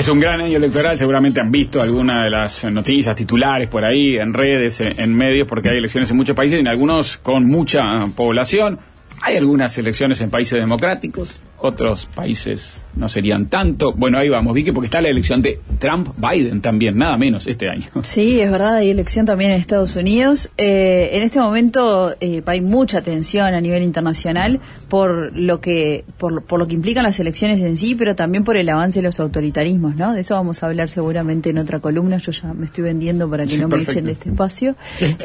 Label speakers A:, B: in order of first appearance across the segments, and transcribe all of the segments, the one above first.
A: Es un gran año electoral, seguramente han visto alguna de las noticias titulares por ahí, en redes, en medios, porque hay elecciones en muchos países, en algunos con mucha población. Hay algunas elecciones en países democráticos, otros países no serían tanto. Bueno, ahí vamos, Vicky, porque está la elección de Trump-Biden también, nada menos, este año.
B: Sí, es verdad, hay elección también en Estados Unidos. En este momento hay mucha tensión a nivel internacional por lo que implican las elecciones en sí, pero también por el avance de los autoritarismos, ¿no? De eso vamos a hablar seguramente en otra columna. Yo ya me estoy vendiendo para que no me echen de este espacio.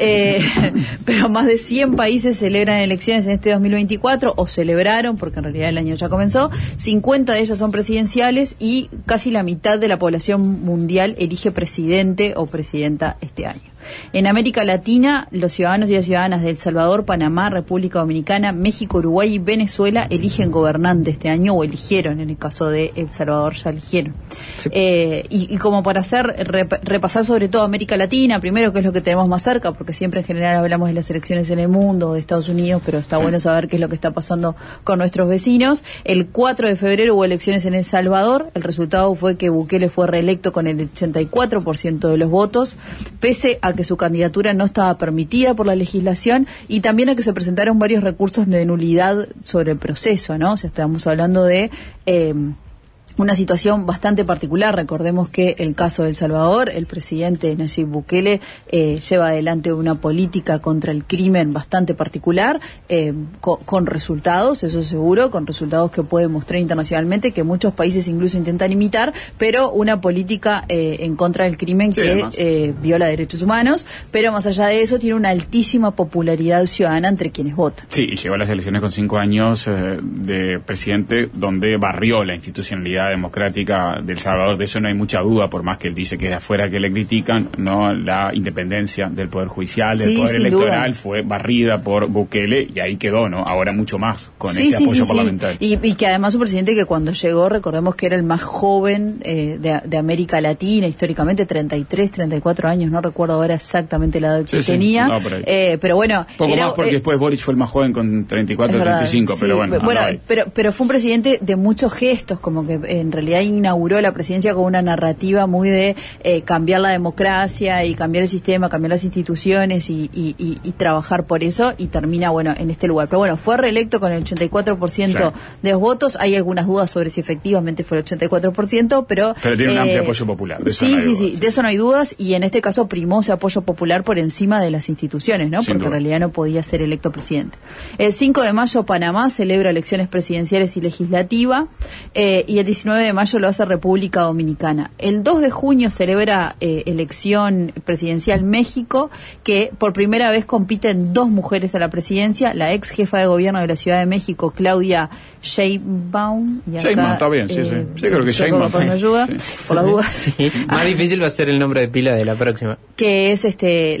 B: Pero más de 100 países celebran elecciones en este 2024, o celebraron, porque en realidad el año ya comenzó. 50 de ellas son presidenciales y casi la mitad de la población mundial elige presidente o presidenta este año. En América Latina, los ciudadanos y las ciudadanas de El Salvador, Panamá, República Dominicana, México, Uruguay y Venezuela eligen gobernante este año, o eligieron, en el caso de El Salvador ya eligieron. Sí. Y como para repasar sobre todo América Latina, primero, que es lo que tenemos más cerca, porque siempre en general hablamos de las elecciones en el mundo, de Estados Unidos, pero está bueno saber qué es lo que está pasando con nuestros vecinos. El 4 de febrero hubo elecciones en El Salvador. El resultado fue que Bukele fue reelecto con el 84% de los votos, pese a que su candidatura no estaba permitida por la legislación, y también a que se presentaron varios recursos de nulidad sobre el proceso, ¿no? O sea, estamos hablando de una situación bastante particular. Recordemos que el caso de El Salvador, el presidente Nayib Bukele lleva adelante una política contra el crimen bastante particular, con resultados, eso seguro, con resultados que puede mostrar internacionalmente, que muchos países incluso intentan imitar, pero una política en contra del crimen que viola derechos humanos, pero más allá de eso tiene una altísima popularidad ciudadana entre quienes votan.
A: Sí, y llegó a las elecciones con 5 años de presidente, donde barrió la institucionalidad democrática de El Salvador. De eso no hay mucha duda, por más que él dice que es de afuera que le critican, no, la independencia del poder judicial, del poder electoral, fue barrida por Bukele, y ahí quedó, ¿no? Ahora mucho más con ese apoyo parlamentario.
B: Y que además un presidente que cuando llegó, recordemos que era el más joven de América Latina, históricamente, 33, 34 años, no recuerdo ahora exactamente la edad que tenía, no, pero bueno.
A: Poco más, porque después Boric fue el más joven con 34, 35, pero bueno.
B: Pero fue un presidente de muchos gestos, como que en realidad inauguró la presidencia con una narrativa muy de cambiar la democracia y cambiar el sistema, cambiar las instituciones y trabajar por eso, y termina, bueno, en este lugar. Pero bueno, fue reelecto con el 84% de los votos. Hay algunas dudas sobre si efectivamente fue el 84%, pero
A: tiene un amplio apoyo popular. De
B: eso no hay dudas, y en este caso primó ese apoyo popular por encima de las instituciones, ¿no? Porque en realidad no podía ser electo presidente. El 5 de mayo Panamá celebra elecciones presidenciales y legislativas, y el 19 de mayo lo hace República Dominicana. El 2 de junio celebra elección presidencial México, que por primera vez compiten 2 mujeres a la presidencia, la ex jefa de gobierno de la Ciudad de México, Claudia Sheinbaum.
A: Sheinbaum, está bien, sí, creo que Sheinbaum.
B: Me ayuda, por las dudas.
C: Sí. Más difícil va a ser el nombre de pila de la próxima.
B: Que es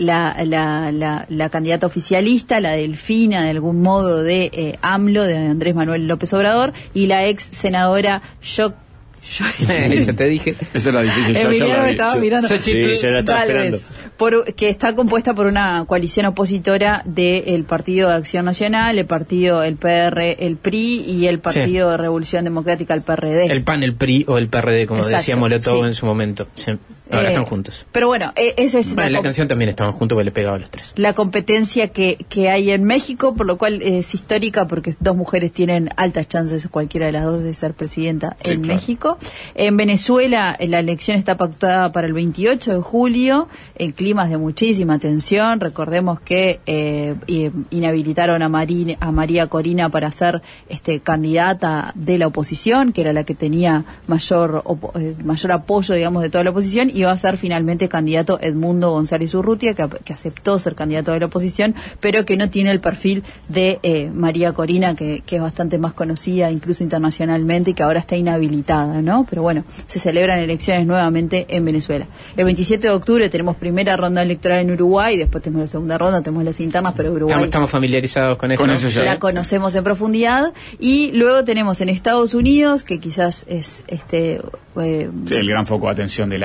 B: la candidata oficialista, la delfina de algún modo de AMLO, de Andrés Manuel López Obrador, y la ex senadora
C: Eso te dije.
A: Esa era difícil.
B: Emiliano me estaba mirando.
C: Sí, yo la estaba esperando.
B: Que está compuesta por una coalición opositora del Partido de Acción Nacional, el PR, el PRI, y el Partido de Revolución Democrática, el PRD.
C: El PAN, el PRI o el PRD, como decía Molotov en su momento. Sí. Ahora están juntos.
B: Pero bueno, esa es
C: la canción también estaban juntos, porque le pegaba a los 3.
B: La competencia que hay en México, por lo cual es histórica, porque 2 mujeres tienen altas chances, cualquiera de las 2, de ser presidenta en México. En Venezuela la elección está pactada para el 28 de julio. El clima es de muchísima tensión. Recordemos que inhabilitaron a María Corina para ser candidata de la oposición, que era la que tenía mayor apoyo, digamos, de toda la oposición, y va a ser finalmente candidato Edmundo González Urrutia, que aceptó ser candidato de la oposición, pero que no tiene el perfil de María Corina, que es bastante más conocida incluso internacionalmente, y que ahora está inhabilitada, ¿no? Pero bueno, se celebran elecciones nuevamente en Venezuela. El 27 de octubre tenemos primera ronda electoral en Uruguay, después tenemos la segunda ronda, tenemos las internas, pero Uruguay...
C: Estamos familiarizados con esto.
B: La conocemos en profundidad. Y luego tenemos en Estados Unidos, que quizás es el
A: gran foco de atención del año.
B: El gran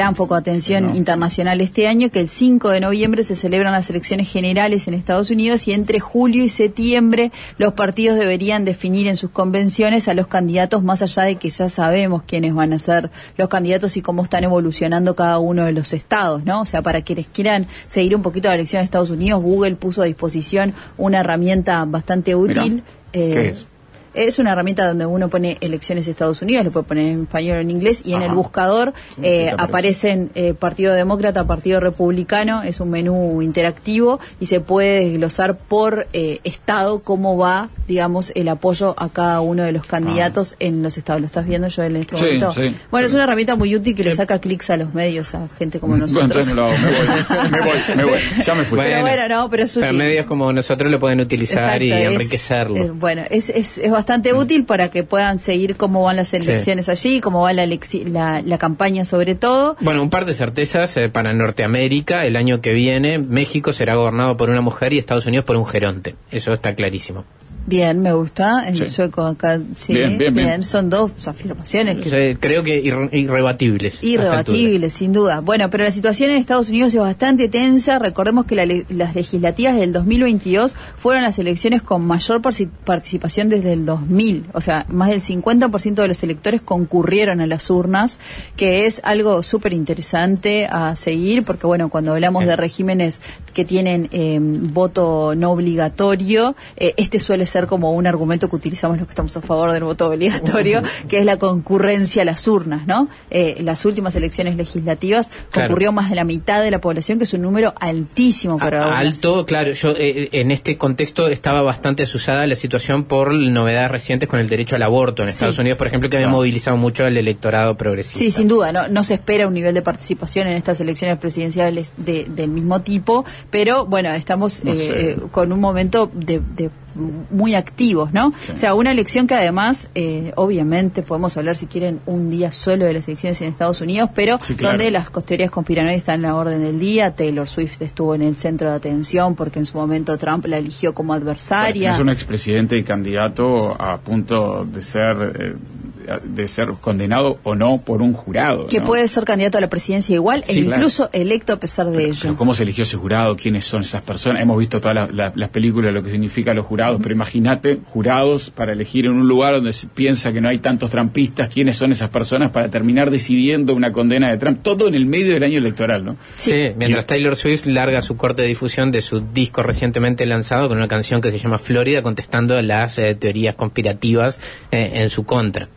B: gran foco de atención internacional este año, que el 5 de noviembre se celebran las elecciones generales en Estados Unidos y entre julio y septiembre los partidos deberían definir en sus convenciones a los candidatos, más allá de que ya sabemos quiénes van a ser los candidatos y cómo están evolucionando cada uno de los estados, ¿no? O sea, para quienes quieran seguir un poquito la elección de Estados Unidos, Google puso a disposición una herramienta bastante útil.
A: ¿Qué es?
B: Es una herramienta donde uno pone elecciones de Estados Unidos, lo puede poner en español o en inglés, y en el buscador aparecen Partido Demócrata, Partido Republicano, es un menú interactivo y se puede desglosar por estado cómo va, digamos, el apoyo a cada uno de los candidatos en los estados. ¿Lo estás viendo yo en este momento?
A: Sí.
B: Bueno, es una herramienta muy útil que le saca clics a los medios, a gente como nosotros.
A: Bueno, entonces me voy, ya me fui.
B: Pero bueno, no, pero es útil.
C: Pero medios como nosotros lo pueden utilizar. Exacto, y enriquecerlo.
B: Bueno, es bastante útil para que puedan seguir cómo van las elecciones allí, cómo va la campaña sobre todo.
C: Bueno, un par de certezas para Norteamérica. El año que viene México será gobernado por una mujer y Estados Unidos por un geronte. Eso está clarísimo.
B: Bien, me gusta. En sueco acá, sí. Bien. Son dos afirmaciones.
C: Creo que irrebatibles.
B: Irrebatibles, sin duda. Bueno, pero la situación en Estados Unidos es bastante tensa. Recordemos que las legislativas del 2022 fueron las elecciones con mayor participación desde el 2000. O sea, más del 50% de los electores concurrieron a las urnas, que es algo súper interesante a seguir, porque bueno, cuando hablamos de regímenes que tienen voto no obligatorio, este suele ser como un argumento que utilizamos los que estamos a favor del voto obligatorio, que es la concurrencia a las urnas, ¿no? Las últimas elecciones legislativas concurrió más de la mitad de la población, que es un número altísimo para
C: alto, claro. Yo en este contexto estaba bastante asusada la situación por novedades recientes con el derecho al aborto en Estados Unidos, por ejemplo, que había movilizado mucho al electorado progresista. Sí,
B: sin duda, no se espera un nivel de participación en estas elecciones presidenciales del mismo tipo, pero bueno, estamos con un momento de muy activos, ¿no? Sí. O sea, una elección que además, obviamente, podemos hablar si quieren un día solo de las elecciones en Estados Unidos, pero donde las teorías conspiranoicas están en la orden del día. Taylor Swift estuvo en el centro de atención porque en su momento Trump la eligió como adversaria.
A: Es un expresidente y candidato a punto de ser condenado o no por un jurado,
B: que puede ser candidato a la presidencia igual e incluso electo a pesar de ello.
A: Pero ¿cómo se eligió ese jurado? ¿Quiénes son esas personas? Hemos visto todas las películas, lo que significa los jurados, pero imagínate jurados para elegir en un lugar donde se piensa que no hay tantos trumpistas. ¿Quiénes son esas personas para terminar decidiendo una condena de Trump? Todo en el medio del año electoral, ¿no?
C: Sí, mientras Taylor Swift larga su corte de difusión de su disco recientemente lanzado con una canción que se llama Florida, contestando las teorías conspirativas en su contra.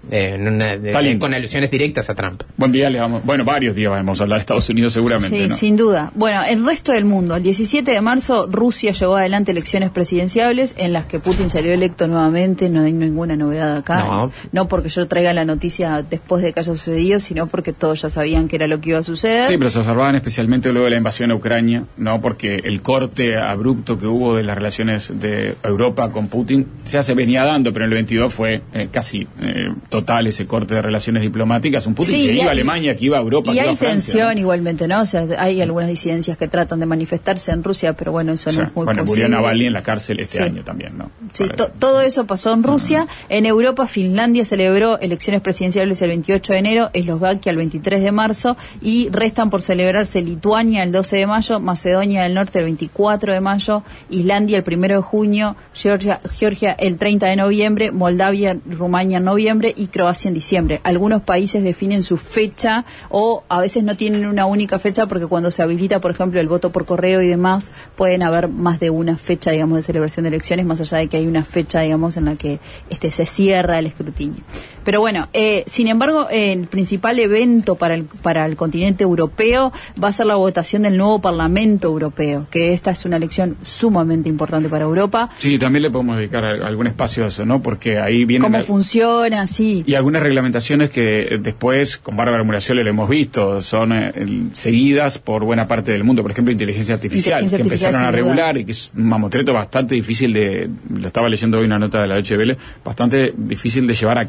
C: Con alusiones directas a Trump.
A: Buen día, varios días vamos a hablar de Estados Unidos seguramente.
B: Sí, ¿no? Sin duda. Bueno, el resto del mundo. El 17 de marzo Rusia llevó adelante elecciones presidenciales en las que Putin salió electo nuevamente. No hay ninguna novedad acá. No porque yo traiga la noticia después de que haya sucedido, sino porque todos ya sabían que era lo que iba a suceder.
A: Sí, pero se observaban especialmente luego de la invasión a Ucrania, ¿no? Porque el corte abrupto que hubo de las relaciones de Europa con Putin ya se venía dando, pero en el 22 fue casi total ese corte de relaciones diplomáticas. Un Putin que iba a Alemania, que iba a Europa,
B: y
A: que
B: hay
A: iba a Francia,
B: tensión, ¿no? Igualmente, ¿no? O sea, hay algunas disidencias que tratan de manifestarse en Rusia, pero bueno, eso no es muy posible.
A: Murió Navalny en la cárcel este año también, ¿no?
B: Sí, todo eso pasó en Rusia. En Europa, Finlandia celebró elecciones presidenciales el 28 de enero, Eslovaquia el 23 de marzo, y restan por celebrarse Lituania el 12 de mayo, Macedonia del Norte el 24 de mayo, Islandia el 1 de junio, Georgia el 30 de noviembre, Moldavia, Rumania en noviembre y Croacia en diciembre. Algunos países definen su fecha o a veces no tienen una única fecha porque cuando se habilita, por ejemplo, el voto por correo y demás, pueden haber más de una fecha, digamos, de celebración de elecciones, más allá de que hay una fecha, digamos, en la que se cierra el escrutinio. Pero bueno, sin embargo, el principal evento para el continente europeo va a ser la votación del nuevo Parlamento Europeo, que esta es una elección sumamente importante para Europa.
A: Sí, también le podemos dedicar algún espacio a eso, ¿no? Porque ahí viene...
B: ¿Cómo funciona? Sí.
A: Y algunas reglamentaciones que después, con Bárbara Muraciole lo hemos visto, son seguidas por buena parte del mundo. Por ejemplo, inteligencia artificial, que empezaron a regular y que es un mamotreto bastante difícil lo estaba leyendo hoy una nota de la Deutsche Welle, bastante difícil de llevar a cabo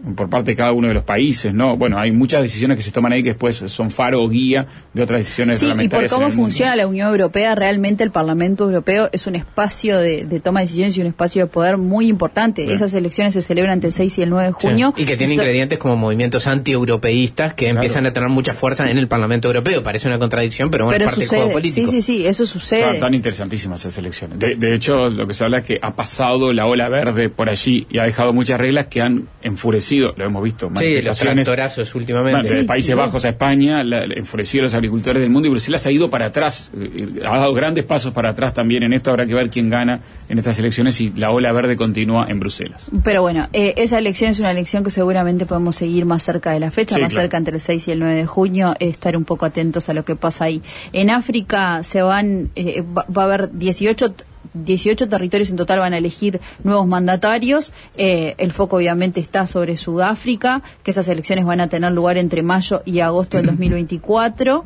A: por parte de cada uno de los países, ¿no? Bueno, hay muchas decisiones que se toman ahí que después son faro o guía de otras decisiones reglamentarias.
B: Y por cómo funciona la Unión Europea, realmente el Parlamento Europeo es un espacio de toma de decisiones y un espacio de poder muy importante. Bien. Esas elecciones se celebran entre el 6 y el 9 de junio.
C: Sí. Y que tiene ingredientes como movimientos anti-europeístas que empiezan a tener mucha fuerza en el Parlamento Europeo. Parece una contradicción, pero bueno, es parte del juego político.
B: Sí, eso sucede.
A: Están interesantísimas esas elecciones. De hecho, lo que se habla es que ha pasado la ola verde por allí y ha dejado muchas reglas que han enfurecido, lo hemos visto,
C: manifestaciones. Sí, los tractorazos últimamente.
A: De Países Bajos a España, enfurecido a los agricultores del mundo, y Bruselas ha ido para atrás, ha dado grandes pasos para atrás también en esto. Habrá que ver quién gana en estas elecciones y la ola verde continúa en Bruselas.
B: Pero bueno, esa elección es una elección que seguramente podemos seguir más cerca de la fecha, cerca entre el 6 y el 9 de junio, estar un poco atentos a lo que pasa ahí. En África va a haber 18 territorios en total van a elegir nuevos mandatarios. El foco obviamente está sobre Sudáfrica, que esas elecciones van a tener lugar entre mayo y agosto del 2024.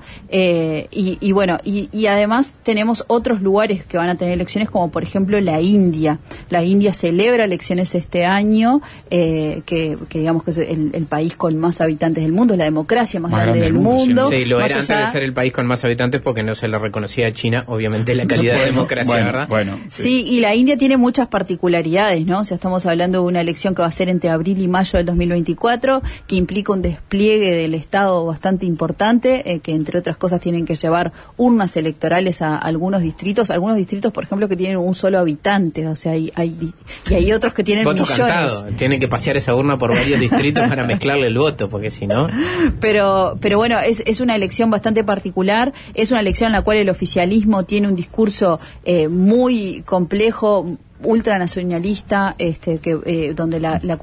B: Y además tenemos otros lugares que van a tener elecciones, como por ejemplo la India. La India celebra elecciones este año, que digamos que es el país con más habitantes del mundo, es la democracia más grande del mundo.
C: Sí, lo era antes de ser el país con más habitantes porque no se le reconocía a China, obviamente, la calidad de democracia, ¿verdad?
A: Bueno.
B: Sí, y la India tiene muchas particularidades, ¿no? O sea, estamos hablando de una elección que va a ser entre abril y mayo del 2024, que implica un despliegue del Estado bastante importante, que entre otras cosas tienen que llevar urnas electorales a algunos distritos, por ejemplo, que tienen un solo habitante, o sea, hay otros que tienen
C: voto
B: millones.
C: Cantado. Tienen que pasear esa urna por varios distritos para mezclarle el voto, porque si no...
B: Pero bueno, es una elección bastante particular, es una elección en la cual el oficialismo tiene un discurso muy complejo, ultranacionalista, donde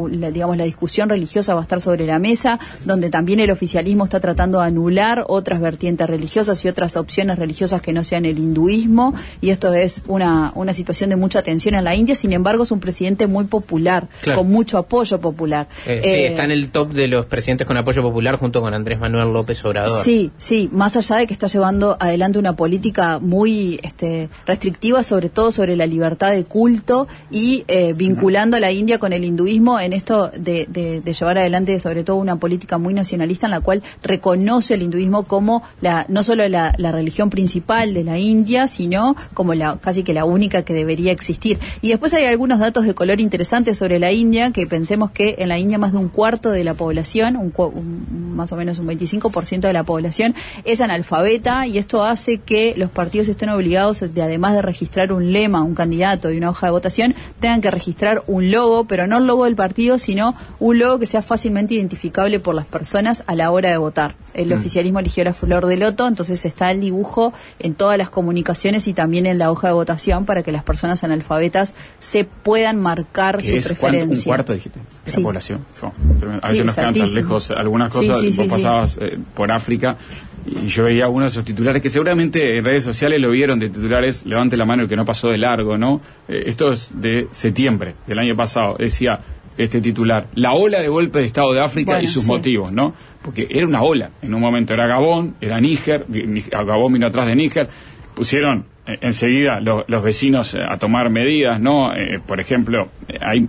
B: la discusión religiosa va a estar sobre la mesa, donde también el oficialismo está tratando de anular otras vertientes religiosas y otras opciones religiosas que no sean el hinduismo, y esto es una situación de mucha tensión en la India. Sin embargo, es un presidente muy popular, claro, con mucho apoyo popular.
C: Sí, está en el top de los presidentes con apoyo popular junto con Andrés Manuel López Obrador.
B: Sí, más allá de que está llevando adelante una política muy restrictiva, sobre todo sobre la libertad de culto, y vinculando a la India con el hinduismo en esto de llevar adelante sobre todo una política muy nacionalista en la cual reconoce el hinduismo como no solo la religión principal de la India, sino como casi que la única que debería existir. Y después hay algunos datos de color interesantes sobre la India, que pensemos que en la India más de un cuarto de la población, más o menos un 25% de la población es analfabeta, y esto hace que los partidos estén obligados, además de registrar un lema, un candidato y una hoja de votación, tengan que registrar un logo, pero no el logo del partido, sino un logo que sea fácilmente identificable por las personas a la hora de votar. El oficialismo eligió la flor de loto, entonces está el dibujo en todas las comunicaciones y también en la hoja de votación para que las personas analfabetas se puedan marcar su preferencia.
A: Un cuarto, dijiste, de la población. A veces nos quedan tan lejos algunas cosas. Vos pasabas por África y yo veía uno de esos titulares que seguramente en redes sociales lo vieron, de titulares, levante la mano el que no pasó de largo, ¿no? Esto es de septiembre del año pasado, decía este titular: la ola de golpe de Estado de África y sus motivos, ¿no? Porque era una ola, en un momento era Gabón, era Níger, Gabón vino atrás de Níger, pusieron enseguida los vecinos a tomar medidas, ¿no? Por ejemplo, hay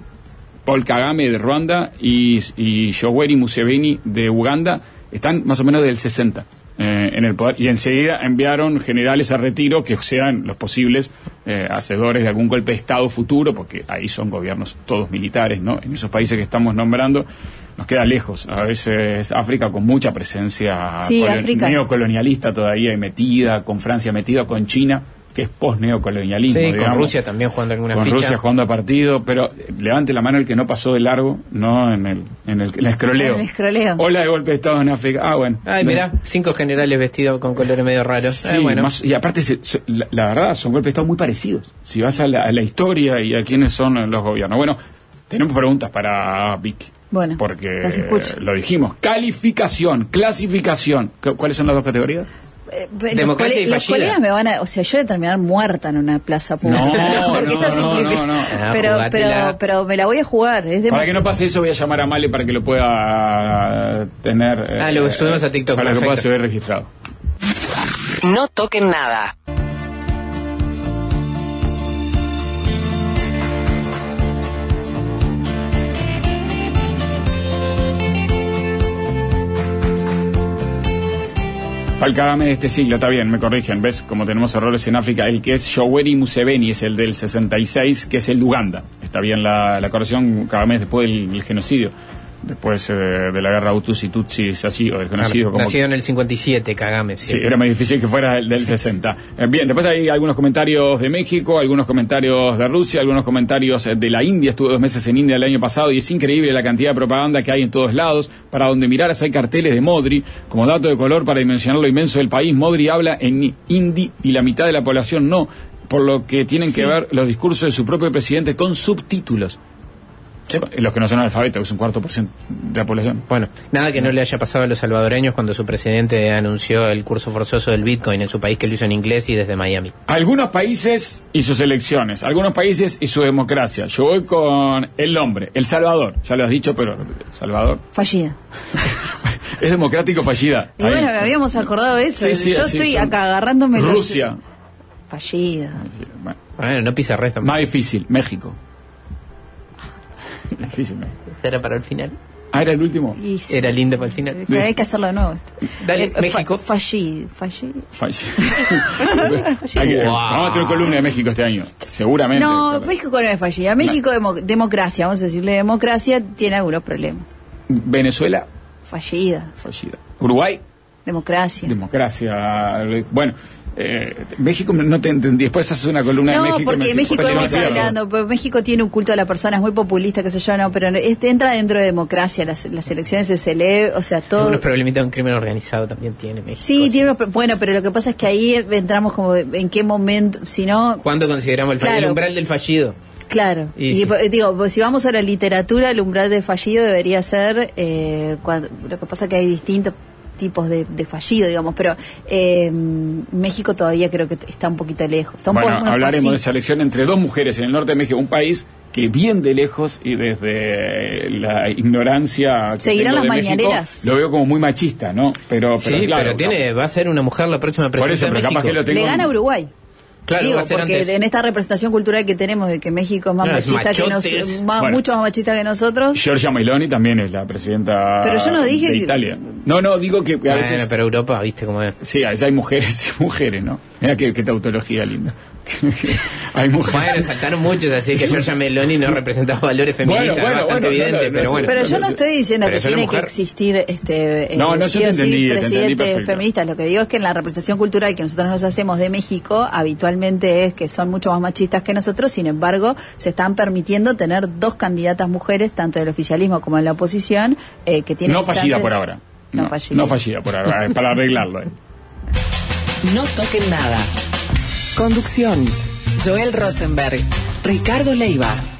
A: Paul Kagame de Ruanda y Yoweri Museveni de Uganda, están más o menos del 60 en el poder, y enseguida enviaron generales a retiro que sean los posibles hacedores de algún golpe de Estado futuro, porque ahí son gobiernos todos militares, ¿no? En esos países que estamos nombrando nos queda lejos. A veces África con mucha presencia neocolonialista todavía metida, con Francia metida, con China, que es post-neocolonialismo.
C: Sí, digamos, con Rusia también jugando alguna ficha.
A: Con Rusia jugando a partido, pero levante la mano el que no pasó de largo, no en el escroleo.
B: En el escroleo.
A: Ola de golpe de Estado en África. Bueno.
C: Ay, mirá, 5 generales vestidos con colores medio raros.
A: Sí, bueno. Y aparte, la verdad, son golpes de Estado muy parecidos. Si vas a la historia y a quiénes son los gobiernos. Bueno, tenemos preguntas para Vicky.
B: Bueno,
A: porque lo dijimos. Calificación, clasificación. ¿Cuáles son las dos categorías?
C: Democracia y
B: los colegas me van a... O sea, yo voy a terminar muerta en una plaza pública.
A: No.
B: Pero me la voy a jugar.
A: Para que no pase eso, voy a llamar a Male para que lo pueda tener...
C: lo subimos a TikTok.
A: Para que pueda ser registrado.
D: No toquen nada.
A: Paul Kagame de este siglo, está bien, me corrigen, ¿ves? Como tenemos errores en África, el que es Yoweri Museveni es el del 66, que es el de Uganda. Está bien la corrección, Kagame es después del genocidio. Después de la guerra Hutus y Tutsis, así, o del genocidio. Como...
C: Nacido en el 57, Kagame.
A: Sí, era más difícil que fuera del 60. Bien, después hay algunos comentarios de México, algunos comentarios de Rusia, algunos comentarios de la India. Estuve 2 meses en India el año pasado y es increíble la cantidad de propaganda que hay en todos lados. Para donde miraras hay carteles de Modi. Como dato de color para dimensionar lo inmenso del país, Modi habla en hindi y la mitad de la población no, por lo que tienen que ver los discursos de su propio presidente con subtítulos. Sí. Los que no son analfabetos, que es un 4% de la población.
C: Bueno, nada que no le haya pasado a los salvadoreños cuando su presidente anunció el curso forzoso del Bitcoin en su país, que lo hizo en inglés y desde Miami.
A: Algunos países y sus elecciones, algunos países y su democracia. Yo voy con el nombre, El Salvador. Ya lo has dicho, pero El Salvador.
B: Fallida.
A: Es democrático fallida.
B: Y bueno, habíamos acordado eso.
A: Sí,
B: Yo estoy acá agarrándome
A: Rusia.
B: Fallida.
C: Bueno, no pisa resto.
A: Más difícil, México. Difícil, ¿no?
C: ¿Será para el final?
A: Era el último.
B: Sí.
C: Era lindo para el final.
B: Hay que hacerlo de nuevo esto.
C: Dale, México.
B: Fallido.
A: Vamos a tener columna de México este año, seguramente.
B: No, México no es fallida. México, democracia, vamos a decirle democracia, tiene algunos problemas.
A: Venezuela.
B: Fallida.
A: Uruguay.
B: Democracia.
A: Bueno. México no te entendí. Después haces una columna de México.
B: No, porque México hemos hablando, pues México tiene un culto a la persona, es muy populista, qué sé yo, no, pero entra dentro de democracia, las elecciones se lee, o sea, todo.
C: Unos problemitas de un crimen organizado también tiene México.
B: Sí, tiene bueno, pero lo que pasa es que ahí entramos como en qué momento, si no.
C: ¿Cuándo consideramos el umbral del fallido?
B: Claro, y
C: sí.
B: Digo, pues si vamos a la literatura, el umbral del fallido debería ser lo que pasa es que hay distintos tipos de fallido, digamos, pero México todavía creo que está un poquito lejos.
A: Hablaremos de esa elección entre 2 mujeres en el norte de México, un país que bien de lejos y desde la ignorancia que
B: seguirán las
A: México,
B: mañaneras.
A: Lo veo como muy machista, ¿no? Pero
C: sí,
A: claro,
C: pero va a ser una mujer la próxima presidenta de México.
A: Capaz que lo tengo...
B: Le gana Uruguay.
C: Claro,
B: digo,
C: va a ser
B: porque
C: antes.
B: En esta representación cultural que tenemos de que México es más machista que nosotros, mucho más machista que nosotros.
A: Giorgia Meloni también es la presidenta
B: pero yo no dije
A: de Italia. No, digo que a veces...
C: pero Europa, viste cómo es.
A: Sí, a veces hay mujeres y mujeres, ¿no? Mira qué tautología linda. Hay mujeres.
C: Bueno, saltaron muchos, así que Giorgia Meloni no representaba valores feministas, bastante evidente, pero bueno.
B: Pero yo no estoy diciendo que tiene que existir
A: yo te entendí,
B: presidente feminista. Lo que digo es que en la representación cultural que nosotros nos hacemos de México, habitualmente es que son mucho más machistas que nosotros, sin embargo, se están permitiendo tener 2 candidatas mujeres, tanto del oficialismo como en la oposición, que tienen
A: no fallida por ahora. No fallida por ahora, para arreglarlo.
D: No toquen nada. Conducción: Joel Rosenberg, Ricardo Leiva.